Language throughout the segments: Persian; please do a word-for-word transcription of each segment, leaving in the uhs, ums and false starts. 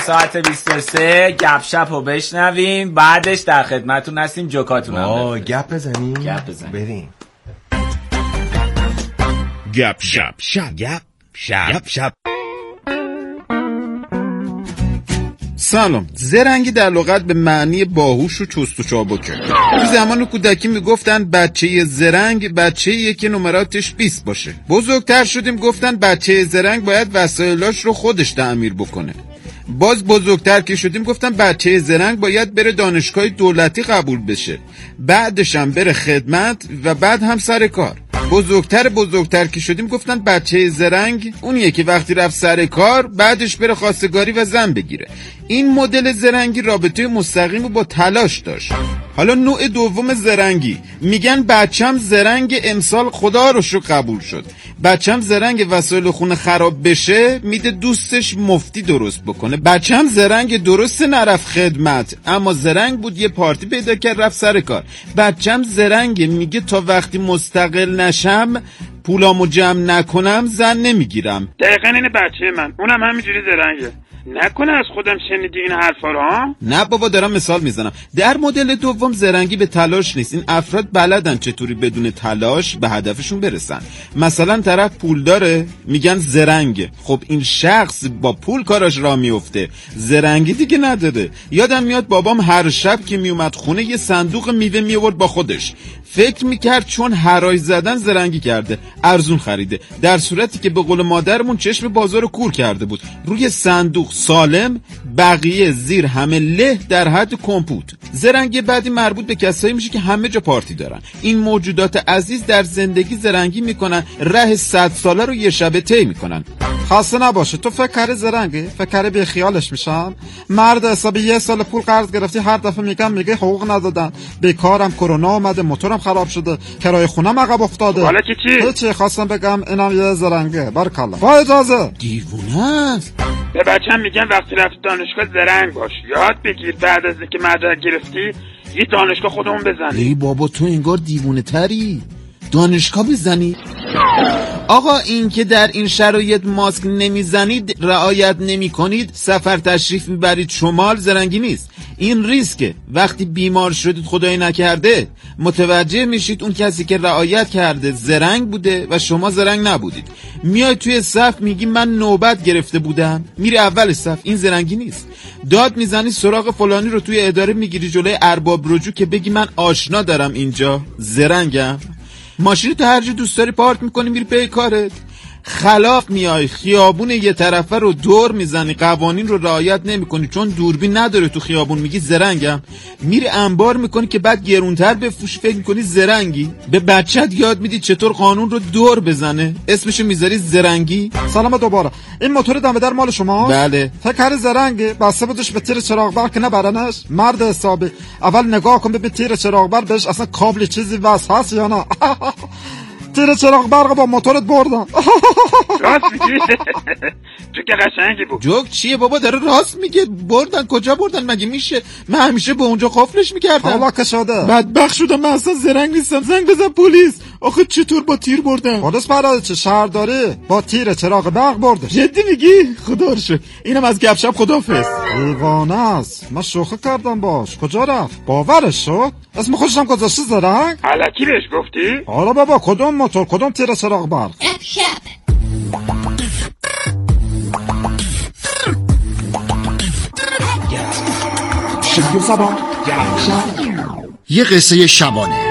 ساعت بیست و سه گپ شپ رو بشنویم، بعدش در خدمتون هستیم جوکاتون هم آه گپ بزنیم گپ بزنیم بریم. گپ شپ شپ گپ شپ شپ. سلام. زرنگی در لغت به معنی باهوش و چست و چابکه. تو زمان کودکی میگفتن بچه زرنگ بچه‌ایه که نمراتش بیست باشه. بزرگتر شدیم گفتن بچه زرنگ باید وسایلاش رو خودش تعمیر بکنه. باز بزرگتر که شدیم گفتن بچه زرنگ باید بره دانشگاه دولتی قبول بشه، بعدش هم بره خدمت و بعد هم سر کار. بزرگتر بزرگتر که شدیم گفتن بچه زرنگ اونیه که وقتی رفت سر کار بعدش بره خواستگاری و زن بگیره. این مدل زرنگی رابطه مستقیم با تلاش داشت. حالا نوع دوم زرنگی، میگن بچم زرنگ امسال خدا رو شو قبول شد. بچم زرنگ وسایل خونه خراب بشه میده دوستش مفتی درست بکنه. بچم زرنگ درست نرفت خدمت اما زرنگ بود یه پارتی پیدا کرد رفت سر کار. بچم زرنگ میگه تا وقتی مستقل نشم پولامو جمع نکنم زن نمیگیرم. دقیقاً اینه بچه من، اونم همینجوری زرنگه. نکنه از خودم شنیدی این حرفا رو ها؟ نه بابا دارم مثال میزنم. در مدل دوم زرنگی به تلاش نیست. این افراد بلدن چطوری بدون تلاش به هدفشون برسن. مثلا طرف پول داره میگن زرنگه. خب این شخص با پول کاراش راه میفته، زرنگی دیگه نداره. یادم میاد بابام هر شب که میومد خونه یه صندوق میوه میآورد با خودش. فکر میکرد چون حرای زدن زرنگی کرده، ارزون خریده، در صورتی که به قول مادرمون چشم بازار کور کرده بود. روی صندوق سالم، بقیه زیر همه له در حد کمپوت. زرنگی بعدی مربوط به کسایی میشه که همه جا پارتی دارن. این موجودات عزیز در زندگی زرنگی میکنن، ره صد ساله رو یه شبه طی میکنن. خاصه نباشه تو فکر کردی زرنگی، فکر کردی بی خیالش میشن. مرد حسابی یه سال پول قرض گرفتی، هر دفعه میگم میگه حقوق ندادن، بیکارم، کرونا اومده، موتورم خراب شده، کرایه خونم عقب افتاده. حالا که چی؟ هیچی، خواستم بگم اینم یه زرنگه. بارکالله. با اجازه. دیوونه است. به بچه‌م میگن وقتی رفتی دانشگاه زرنگ باش، یاد بگیر بعد از اینکه مدرک گرفتی یه دانشگاه خودمون بزنی. ای بابا تو انگار دیوونه تری. دانشگاه بزنی؟ آقا این که در این شرایط ماسک نمیزنید، رعایت نمی کنید، سفر تشریف میبرید شمال، زرنگی نیست. این ریسکه. وقتی بیمار شدید خدای نکرده متوجه میشید اون کسی که رعایت کرده زرنگ بوده و شما زرنگ نبودید. میای توی صف میگی من نوبت گرفته بودم، میری اول صف. این زرنگی نیست. داد میزنی سراغ فلانی رو توی اداره میگیری جلوی ارباب رجوع که بگی من آشنا دارم اینجا، زرنگم. ماشین تو هر جا دوست داری پارک میکنی میری پی کارت. خلاف میای خیابون یه طرفه رو دور میزنی، قوانین رو رعایت نمیکنی چون دوربین نداره تو خیابون، میگی زرنگم. میری انبار میکنی که بعد گرونتر بفروشی، فکر میکنی زرنگی. به بچت یاد میدی چطور قانون رو دور بزنه، اسمشو میذاری زرنگی. سلام دوباره. این موتور دم در مال شما؟ بله. فکر زرنگی بسته بودش به تیر چراغ برق که نبرنش. مرد حسابی اول نگاه کن ببین تیر چراغ برق بهش اصلا کابل چیزی وصل هست یا نه. تیر چراغ برق با موتورت بردن. راست میگی؟ تو که قشنگی بود. جوک چیه بابا داره راست میگه. بردن کجا بردن مگه میشه؟ من همیشه به اونجا قفلش میکردم. حالا که شده بدبخت شدم. من اصلا زرنگ نیستم. زنگ بزن پلیس. آخه چطور با تیر بردن؟ پلیس برای چه؟ شهرداری با تیر چراغ برق بردش. جدی میگی؟ خدا رو شکر. اینم از گپ شپ خدافظ. دیوانه است. من شوخی کردم باش. کجا رفت؟ باورش شد؟ اسم خودشم گذاشته زرنگ؟ الکی بهش گفتی؟ آره بابا کدوم موتور کدوم تیر چراغ برق؟ گپ شپ. یه قصه شبانه.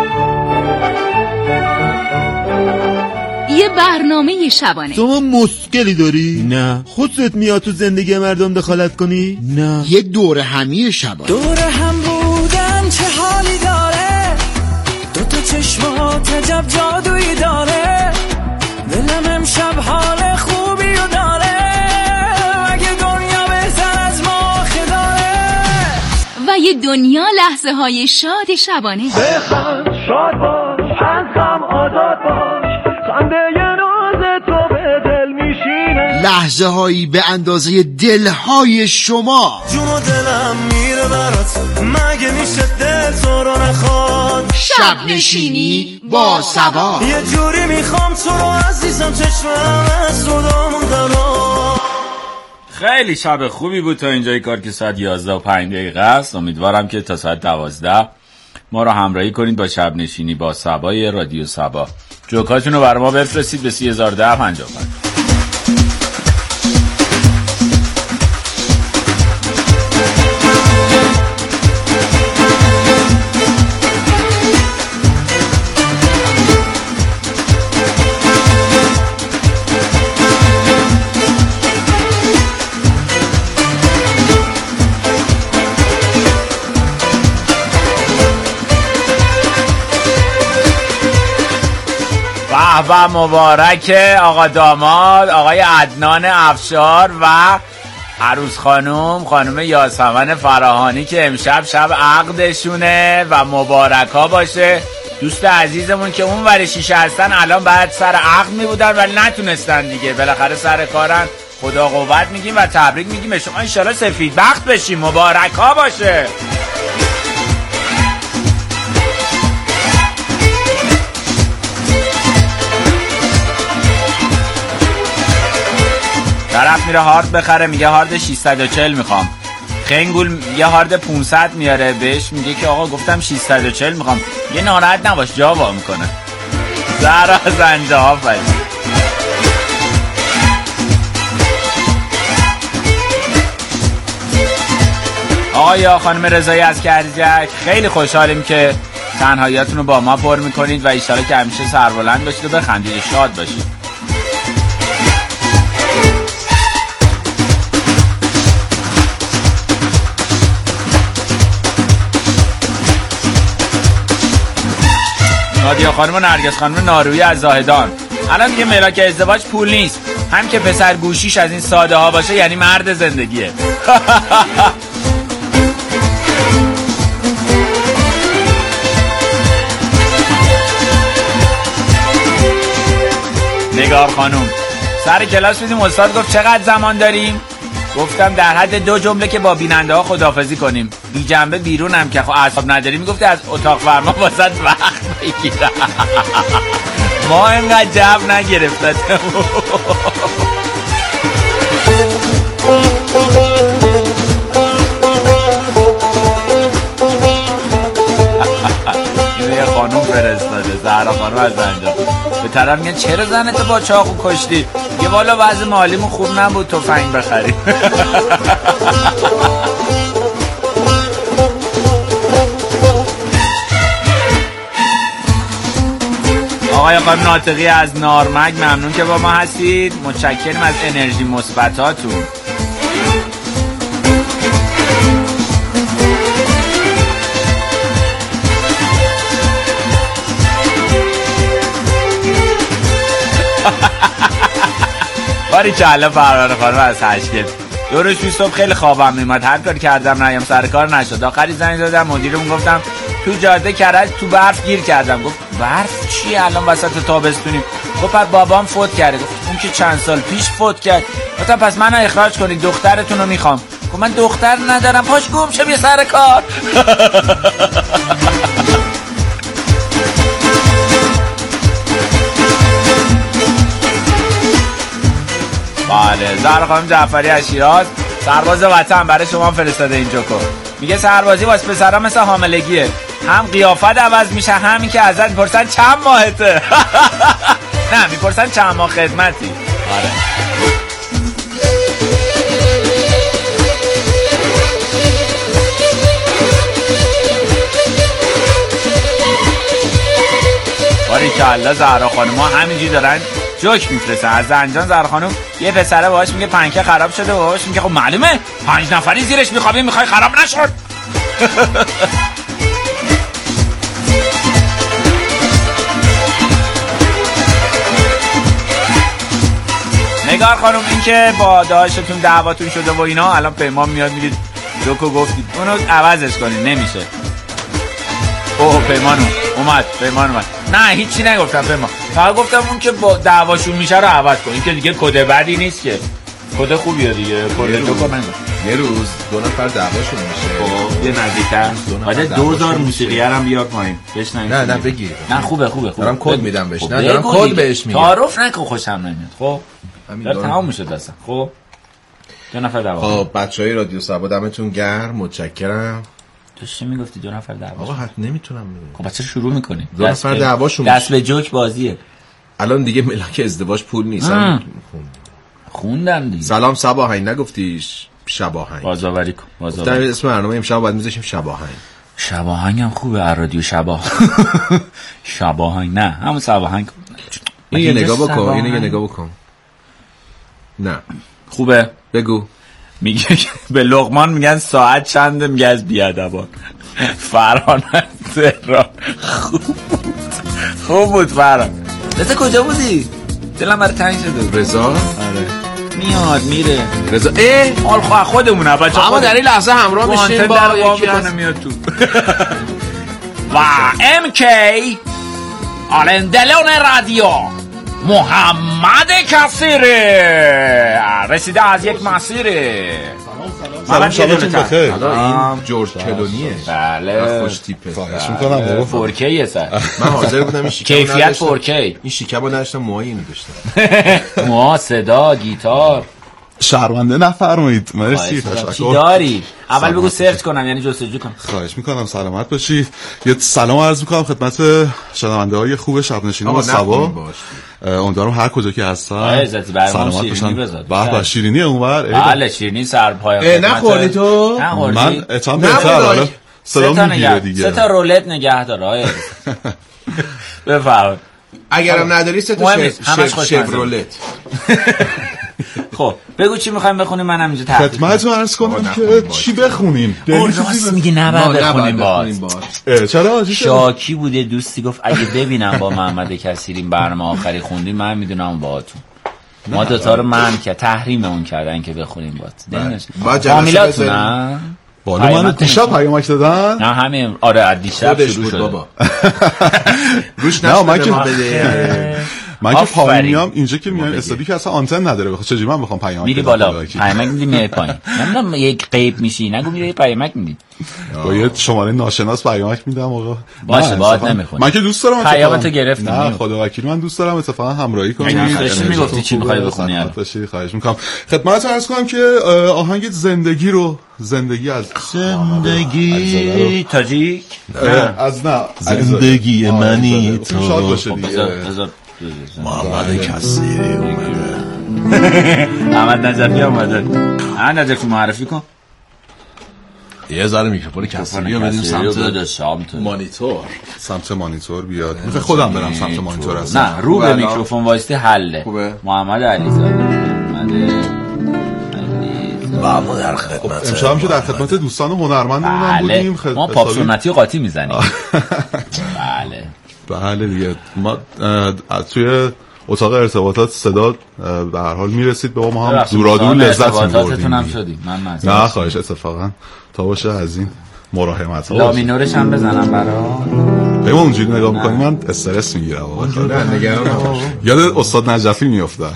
یه برنامه شبانه. تو مشکلی داری؟ نه. خودت میاد تو زندگی مردم دخالت کنی؟ نه. یه دوره همی شبانه. دوره هم بودن چه حالی داره، دو تا چشمات عجب جادویی داره، دلم امشب حال خوبی و داره، مگه دنیا بهتر از ما داره. و یه دنیا لحظه های شاد شبانه. بخند شاد باش، هنسم آزاد باش، خنده یه ناز تو به دل میشینه، لحظه هایی به اندازه دلهای شما. جون و دلم میره برات، مگه میشه دل تو رو نخواد. شب نشینی با صبا. یه جوری میخوام تو رو عزیزم، چشمم از رو دامون دارم. خیلی شب خوبی بود تا اینجای کار که ساعت یازده و پنج دقیقه است. امیدوارم که تا ساعت دوازده ما رو همراهی کنید با شب نشینی با صبای رادیو صبا. جوکاتون رو برای ما بفرستید به سی هزار و ده پنجاه و پنج. و مبارک آقا داماد آقای عدنان افشار و عروس خانم خانم یاسمن فراهانی که امشب شب عقدشونه و مبارک ها باشه. دوست عزیزمون که اون ور شیشه هستن الان بعد سر عقد می بودن ولی نتونستن دیگه، بالاخره سر کارن. خدا قوت میگیم و تبریک میگیم به شما، انشالله سفید بخت بشیم. مبارک ها باشه. طرف میره هارد بخره، میگه هارد ششصد و چهل میخوام. خنگول یه هارد پانصد میاره، بهش میگه که آقا گفتم ششصد و چهل میخوام. یه ناراحت نباش جاوا میکنه. زهرا زنجه ها فری. آقا یا خانم رضایی از کرجک، خیلی خوشحالیم که تنهاییاتون رو با ما پر میکنید و ایشالا که همیشه سربلند باشید و بخندید و شاد باشید. نادیا خانم و نرگس خانم نارویی از زاهدان، الان دیگه ملاک ازدواج پول نیست، هم که پسر گوشیش از این ساده ها باشه یعنی مرد زندگیه. نگار خانم، سر کلاس بودیم استاد گفت چقدر زمان داریم؟ گفتم در حد دو جمله که با بیننده ها خداحافظی کنیم. بی جنبه بیرونم که خب اعصاب نداری. میگفتی از اتاق فرما واسط وقت بگیرم. ما اینقدر جو نگرفتم. اینو یه خانوم فرستاده، زهرا خانوم از زنجان. به طرف میگن چرا زنتو با چاقو کشتی؟ یه والا وضع مالیمون خوب نبود تفنگ بخریم. آقای خانم ناطقی از نارمک، ممنون که با ما هستید. متشکریم از انرژی مثبتاتون. باری کلا فرار خانم از هشکل. دو روز توی صبح خیلی خوابم میمد، هر کاری کردم نیم سر کار نشد. آخری زنگ دادم مدیرمون، گفتم تو جاده کرج تو برف گیر کردم. گفت برف چیه الان وسط تابستونیم؟ گفت بابام فوت کرده. گفت اون که چند سال پیش فوت کرد. گفتم پس منو اخراج کنید، دخترتون رو میخوام. گفت من دختر ندارم. پاش گم شه بیا سر کار. بله، زهرا خانم جعفری از شیراز، سرباز وطن، برای شما فرستاده این جوکو. میگه سربازی واسه پسرا مثل حاملگیه، هم قیافت عوض میشه، همین که ازت میپرسن چند ماهته. نه میپرسن چند ماه خدمتی. آره باری که الله. زهرا خانم ما همینجوری دارن جوک میفرستن. از زنجان زهرا خانم یه پسره باهاش میگه پنکه خراب شده و باهاش میگه خب معلومه پنج نفری زیرش میخوابی، میخوای خراب نشد. نگار خانم، این که با داشتون دعواتون شده و اینا، الان پیمان میاد میگه جوکو گفتید اونو عوضش کنید، نمیشه. اوه پیمان اومد، پیمان اومد. نه هیچی نگفتم پیمان، فقط گفتم اون که با دعواشون میشه رو عوض کن. این که دیگه کد بدی نیست که، کد خوبیه دیگه. کد جوکو من یه روز دو نفر دعواشون میشه. خب یه نزدیکتر بعد دوزار موسیقی هم بیار پایین بشنویم. نه نه بگیر. نه خوبه خوبه خوبه. دارم کد میدم بهش. نه دارم کد بهش میگم. تعارف نکن، خوشم نمیاد. خب داره تمام میشه دستم. خب دو نفر دعوا. خب بچهای رادیو سبا دمتون گرم، متشکرم. تو چی میگفتی دو نفر دعوا؟ آقا حت نمیتونم بگم. خب بچه شروع میکنی. دو نفر دعواشون دست به جوک بازیه. الان دیگه ملاک ازدواج پول نیست. خوندم دیگه. سلام صباحین نگفتیش؟ شباهنگ. بازآوری کن. بازآوری. اسم برنامه امشب باید میذاشیم شباهنگ. شباهنگ هم خوبه، رادیو شبا. شباهنگ نه، همون شباهنگ. این یه نگاه بکن، اینو یه نگاه بکن. نه. خوبه؟ بگو. میگه به لقمان میگن ساعت چنده، میگه از بیادبان. فرهان تهران. خوب بود. خوب بود فرهان. رضا کجا بودی؟ دلم برای تنگ شده. رضا؟ آره. میاد میره. رضا اه حال خواه خودمونه بچه. اما در این لحظه همراه میشیم با یکی از میاد تو. و ام کی آلندلون رادیو محمد کثیره رسیده از یک مسیره. سلام شبتون بخیر. این جورج کلونیه. بله خوش تیپه. خواهش میکنم بابا. فور کی سر من حاضر بودم این شیکم کیفیت فور کی. این شیکمو نداشتم، موهایی اینو داشتم. موها، صدا، گیتار. شرمنده نفرمایید. مرسی. چی داری؟ اول بگو سرچ کنم، یعنی جستجو کنم. خواهش میکنم. سلامت باشید. یه سلام عرض میکنم خدمت شنونده های خوب شب نشینی با سبا. امیدوارم هر کجا که هستن سلامت باشن. به به شیرینی اونور. بله شیرینی سر پای. نخوردی تو؟ من اتام بهتر حالا صدا میگیره دیگه. سه تا رولت نگه داره. بفرمایید. اگرم نداری سه تا شفرولت. خب بگو چی میخوایم بخونیم، منم اینجا تحقیق خدمتتون عرض کنم که چی بخونیم. راست میگی نباید بخونیم باز. چرا؟ شاکی بوده دوستی گفت اگه ببینم با محمد کثیری برنامه آخری خوندیم من میدونم باهاتون. ما دوتا رو من که تحریم اون کردن که بخونیم باهات. فامیلاتون نه؟ بالا من دیشب پیامک دادن؟ نه همین آره از دیشب شروع شد بابا. روش نشده من که پایین میام اینجا که میام استادی که اصلا آنتن نداره. بخاطر چجوری من بخوام پیامک میری بالا پیامک میدی میای پایین. نمیدونم یک غیب میشی نگو میری پیامک میدی. با یه شماره ناشناس پیامک میدم آقا. باشه باهات نمیخونی. من که دوست دارم پیامتو گرفتم. نه خدا وکیل من دوست دارم اتفاقا همراهی کنم. داشتی میگفتی چی میخوای بخونی الان؟ باشی خواهش میکنم. خدمتتون عرض کنم که آهنگ زندگی رو زندگی از زندگی تاجیک از نه زندگی منی تو شاد باشه دیگه. محمد کثیری اومده. احمد نجفی اومده. احمد نجفی معرفی کن. یه ذره میکروفون کثیری رو بدیم سمت مانیتور. سمت مانیتور بیاد. میخوام خودم برم سمت مانیتور هستم. نه رو به میکروفون وایستی حله. محمد علیزاده. محمد در خدمت. امشب هم که در خدمت دوستان هنرمندمون بودیم. ما پاپ سنتی قاطی میزنیم. بله. بله دیگه ما توی اتاق ارتباطات صدا به هر حال میرسید به ما هم دورادور لذت می‌بردیم. هم شدیم. من نه خواهش اتفاقا تا باشه از این مراحمت ها. لا مینورش هم بزنم برا. پیما اونجوری نگاه می‌کنی من استرس میگیرم واقعا. نه نگران نباش. یاد استاد نجفی میافتم.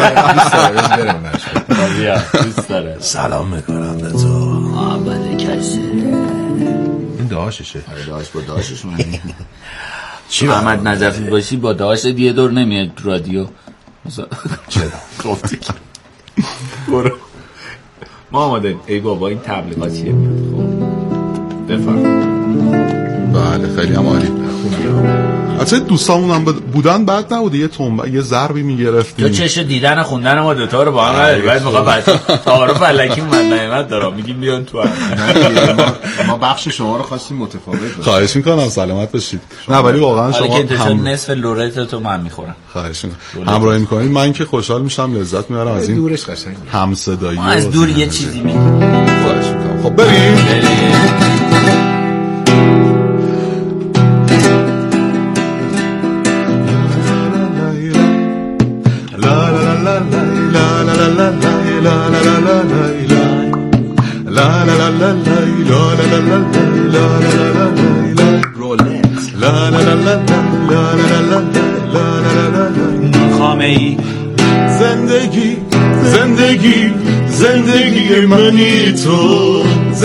دوست داره. سلام میکنم به تو محمد کثیری. این داششه. داش با داشش من. چی محمد نجفی باشی با داشت یه دور نمیاد رادیو. چرا؟ گفتی که برو ما آماده. ای بابا این تبلیغاتیه میاد. خب بفرم. بله خیلی هم عالی. اصلا دوستامون هم بودن بعد نبوده یه تنبه یه ضربی میگرفتیم. تو چش دیدن خوندن ما دوتا رو با هم نداری. باید میخوام بچه تعارف علکی من نعمت دارم میگیم بیان تو هم. ما بخش شما رو خواستیم متفاوت باشه. خواهش میکنم سلامت باشید. نه ولی واقعا شما هم نصف لورت تو من میخورم. خواهش میکنم همراهی میکنید. من که خوشحال میشم لذت میبرم از این دورش قشنگه. همصدایی. ما از دور یه چیزی میگیم. خواهش میکنم. خب بریم. خامه‌ای زندگی زندگی زندگی منی تو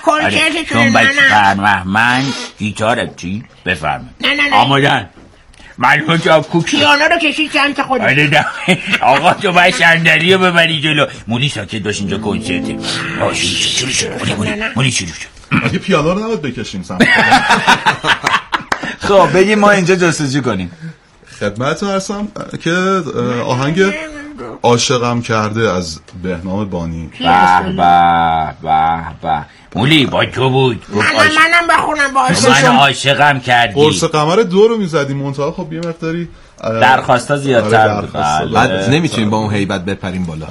کنسرتتونه چون نه بچه نه من گیتارم چی؟ بفرمایید نه نه نه آمادن معلومه جاب کوکی پیانو رو کشید سمت خودت. آره نه آقا تو باید صندلی رو ببری جلو. مولی ساکت باش اینجا کنسرته. باشه شروع شد مولی مولی مولی شروع شد. اگه پیانو رو نباید بکشیم سمت خب بگیم ما اینجا جستجو کنیم. خدمتتون هستم که آهنگ عاشقم کرده از بهنام بانی. به به به به مولی با تو بود. منم منم بخونم با من عاشقم کردی. قرص قمر دو رو میزدیم منتها خب یه مقداری درخواستا زیادتر بود. بعد نمیتونیم با اون هیبت بپریم بالا.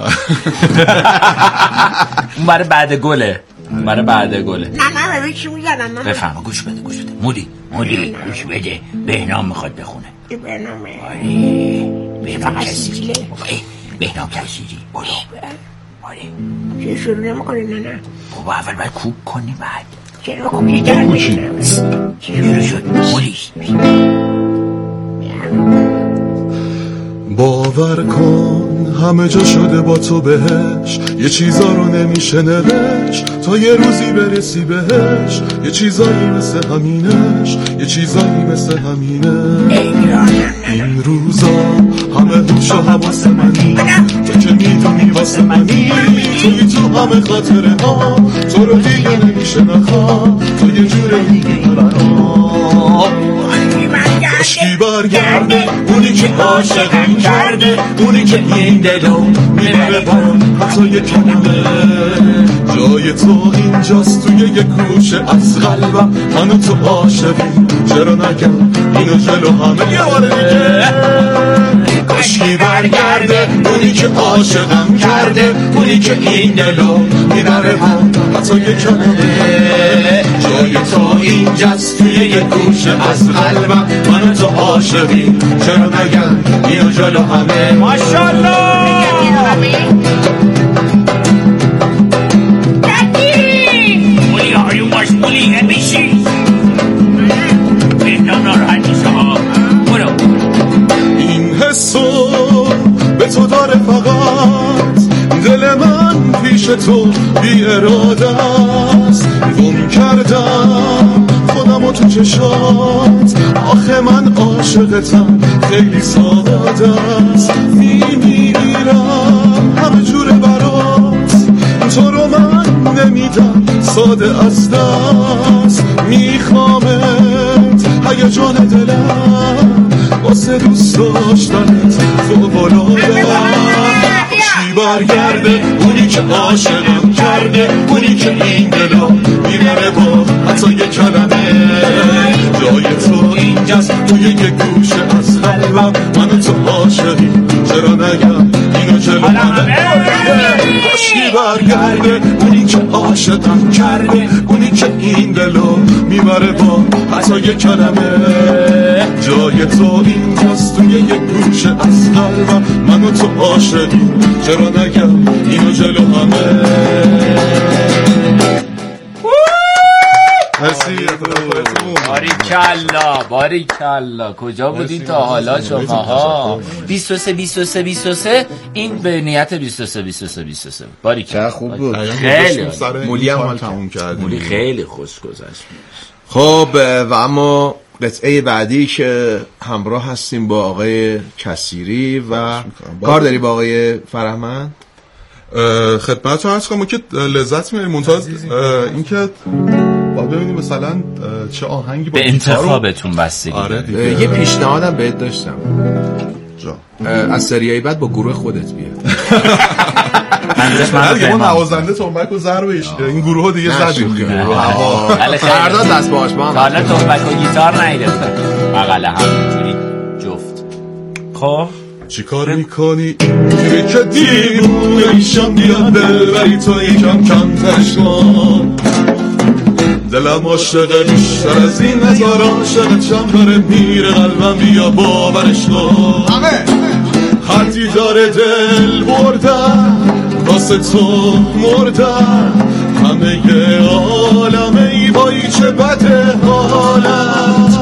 اون برای بعد گله. برای بعد گله. نه نه ببین چی میزنم. بفهم گوش بده گوش بده مولی مولی گوش بده. بهنام میخواد بخونه. بهنامه آره بهنام کسیری. بهنام کسیری برو. آره چه شروع نمیکنی نه نه بابا اول باید کوک کنی بعد چرا کوکی کردی شروع شد مولی. باور کن همه جا شده با تو بهش یه چیزا رو نمیشه نوشت تا یه روزی برسی بهش یه چیزایی مثل همینش یه چیزایی مثل همینه این روزا همه هوش و حواس منی تو که میدونی واسه منی توی تو همه خاطره ها تو رو دیگه نمیشه نخواه تو یه جور دیگه کاشکی برگرده اونی که عاشقم کرده اونی که این دلو میبره بارم حتی یه کلمه جای تو اینجاست توی یه گوشه از قلبم منو تو عاشقی چرا نگم اینو جلو همه یه بار دیگه کاشکی برگرده اونی که عاشقم کرده اونی که این دلو میبره بارم حتی یه کلمه جای تو اینجاست توی یه گوشه از قلبم منو تو عاشقی چرا نگم اینو جلو همه ماشالله مولی آیون باش مولی نمیشی بهنام ناراحت نیست ها برو این حسو به تو داره فقط دل من پیش تو بی اراده است گم کردم خودم و تو چشات آخه من عاشقتم خیلی ساده است میمیرم همه جوره برات تو رو من نمیدم ساده از دست میخوامت هیجان دلم واسه دوست داشتنت فوق‌العاده چی برگرده اونی که عاشقم کرده اونی که این دلو میبره با حتی یه کلمه جای تو اینجاست توی یه گوشه از قلبم منو تو عاشقی چرا نگم اینو جلو همه کاشکی برگرده اونی که عاشقم کرده اونی که این دلو میبره با حتی یه کلمه جای تو اینجاست توی یه گوشه از قلبم منو تو عاشقی چرا نگم اینو جلو همه باریکلا باریکلا کجا بودین تا حالا شماها؟ بیست و سه بیست و سه بیست و سه این به نیت بیست و سه بیست و سه بیست و سه باریکلا خوب بود خیلی مولی هم حال تموم کردیم مولی خیلی خوش گذشت. خب و اما قطعه بعدی که همراه هستیم با آقای کسیری و کار داری با آقای فرهمند خدمتتون عرض کنم که لذت میبریم منتها این که باید ببینیم مثلا چه آهنگی با به انتخابتون بستگی آره یه پیشنهادم بهت داشتم جا از سریای بعد با گروه خودت بیا من اون نوازنده تنبک و ضربش این گروه دیگه زدیم فردا دست باش با هم حالا تنبک و گیتار نیدستن بغل همینجوری جفت. خب چی کار میکنی اینجوری که دیوونه میشم بیاد ببری تو یکم کم ترش کن دلم عاشقه بیشتر از این هزار عاشقتم داره میره قلبم بیا باورش کن حدی داره دل بردن واسه تو مردن همه عالم ای بایی چه بده حالت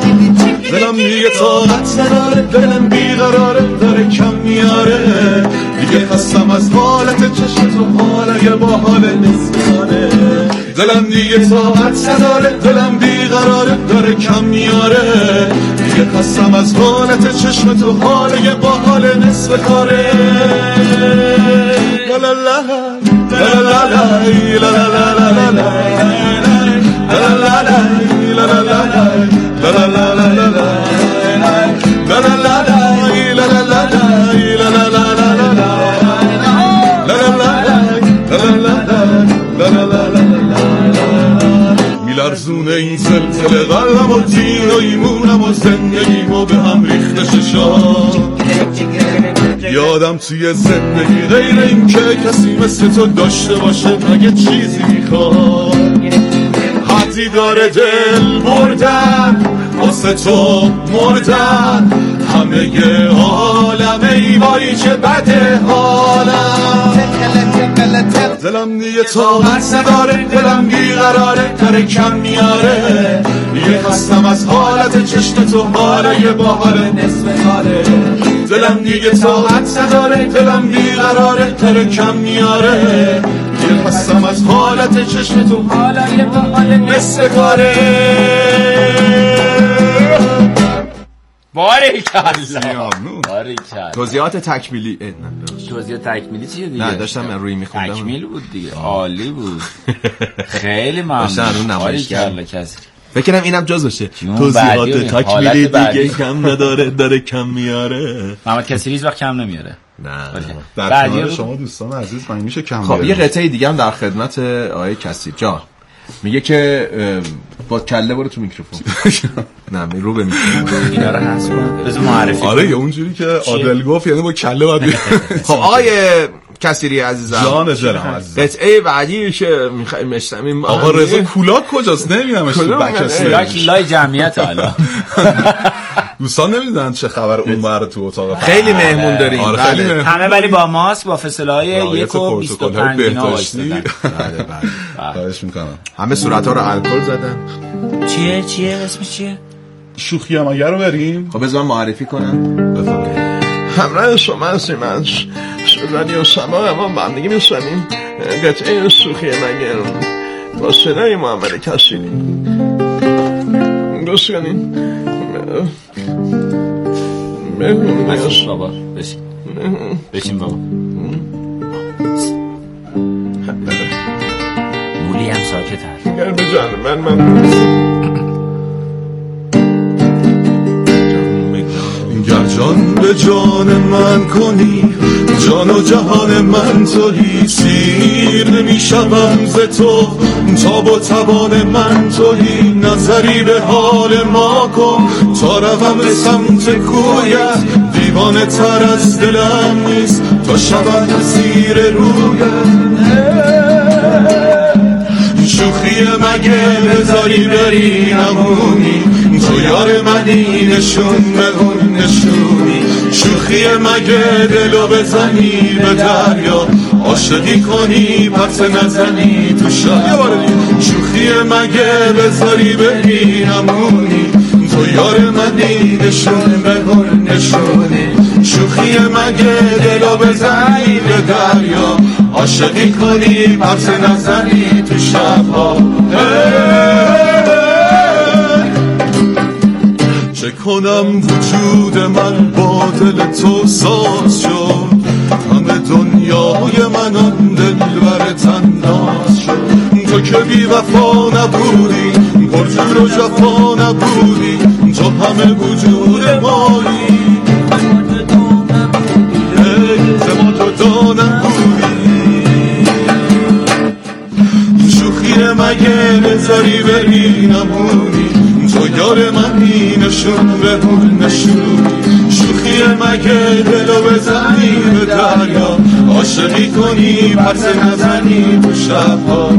دلم میگه طاقت نداره دلم بیقراره داره کم میاره دیگه خستم از حالت چشم تو حاله با حال نسبانه دلم دیگه طاقت نداره دلم بیقراره داره کم میاره دیگه خستم از حالت چشم تو حاله با حال نصف کاره لا لا لا لا لا لا لا لا میلرزونه این زلزله قلبم و دین و ایمونم و زندگیم و به هم ریخته ششا یادم توی زندگی غیر این که کسی مثل تو داشته باشه مگه چیزی میخواد حدی داره دل بردن واسه تو مردن همه عالم ای وای چه بده حالم دلم دیگه طاقت نداره دلم بیقراره داره کم میاره دیگه خستم از حالت چشم تو حاله با حال نصف حاله دلم دیگه طاقت نداره دلم بیقراره داره کم میاره دیگه خستم از حالت چشم تو حاله با حال نصف کاره باریکالله باریکالله توضیحات تکمیلی توضیحات تکمیلی چیه دیگه؟ نه داشتم من روی میخوندم تکمیل بود دیگه عالی بود خیلی ممنون باریکالله کسی فکرم اینم جز باشه توضیحات تکمیلی دیگه کم نداره داره کم میاره محمد کسی هیچ وقت کم نمیاره نه در کنار شما دوستان عزیز من میشه کم خب یه قطعه دیگه هم در خدمت آقای کسی جان میگه که با کله برو تو میکروفون نه می رو به میکروفون اینا رو حذف کن بذار معرفی آره یه اونجوری که عادل گفت یعنی با کله باید خب آقای کسیری عزیزم جان دلم عزیزم قطعه بعدی که میخوایم بشنویم آقا رضا کولاک کجاست نمیدونمش تو بکس کولاک لای جمعیت حالا دوستان نمیدونن چه خبر اون بر تو اتاق خیلی مهمون داریم آره خیلی مهمون. همه ولی با ماسک با فاصله یک و بیست و پنج اینا وایسادن بله بله خواهش میکنم همه صورت‌ها رو الکل زدن چیه چیه اسمش چیه شوخی هم اگر رو بریم خب بذار من معرفی کنم بفرمایید همراه شما هستیم از شزنی و سما اما با هم دیگه میشنیم قطعه شوخی مگر با صدای محمد کسیری گوش کنین بشین بابا بشین بشین بابا مولی هم ساکت هست گر به جان من من گر جان به جان من کنی جان و جهان من تویی سیر نمیشم ز تو تا با توان من تویی نظری به حال ما کن تا روم به سمت کویت دیوانه تر از دلم نیست تا شبم زیر رویت شوخی مگه بذاری بری نمونی تو یار منی نشون به اون نشونی شوخی مگه دلو بزنی به دریا عاشقی کنی پس نزنی تو شب شوخی مگه بذاری بری نمونی تو یار منی نشون به اون نشونی شوخی مگه دلو بزنی به دریا عاشقی کنی پس نزنی تو شبها چه کنم وجود من با دل تو ساز شد همه دنیای من آن دلبر تناز شد تو که بی وفا نبودی پرجور و جفا نبودی تو همه وجود مایی زما تو دانم شوخی مگه بذاری بری نمونی تو یار منی نشون به اون نشونی شوخی مگه دلو بزنی به دریا عاشقی کنی پس نزنی تو شبها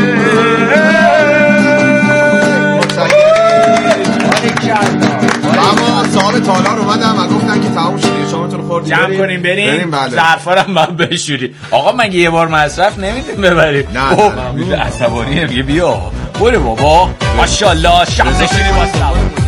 اما سال تالار اومدم و گفتن که تموم شد شما تو رو خوردیم جمع کنیم بریم بریم بله ظرفارم من بشوری آقا مگه یه بار مصرف نمیدیم ببریم نه عصبانیه میگه بیا برو بابا ماشاءالله شب نشینی واسه